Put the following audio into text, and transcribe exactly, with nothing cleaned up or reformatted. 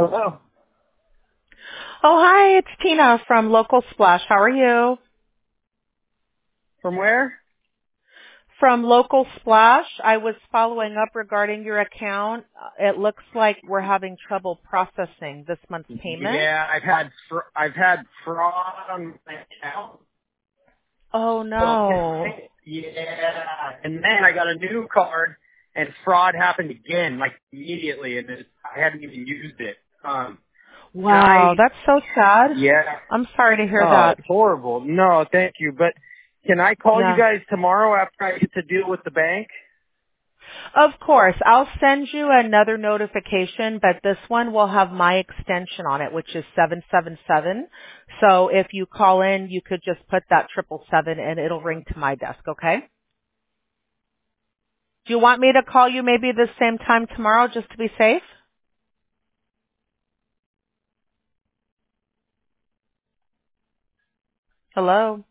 Hello. Oh, hi, it's Tina from Local Splash. How are you? From where? From Local Splash. I was following up regarding your account. Uh, It looks like we're having trouble processing this month's payment. Yeah, I've had fr- I've had fraud on my account. Oh, So, no. yeah, and then I got a new card, and fraud happened again, like immediately, and it, I hadn't even used it. Um, can Wow, I? that's so sad. Yeah. I'm sorry to hear Oh, that. it's horrible. No, thank you. But can I call you Yeah. guys tomorrow after I get to deal with the bank? Of course. I'll send you another notification, but this one will have my extension on it, which is seven seven seven. So if you call in, you could just put that triple seven and it'll ring to my desk, okay? Do you want me to call you maybe the same time tomorrow just to be safe? Hello?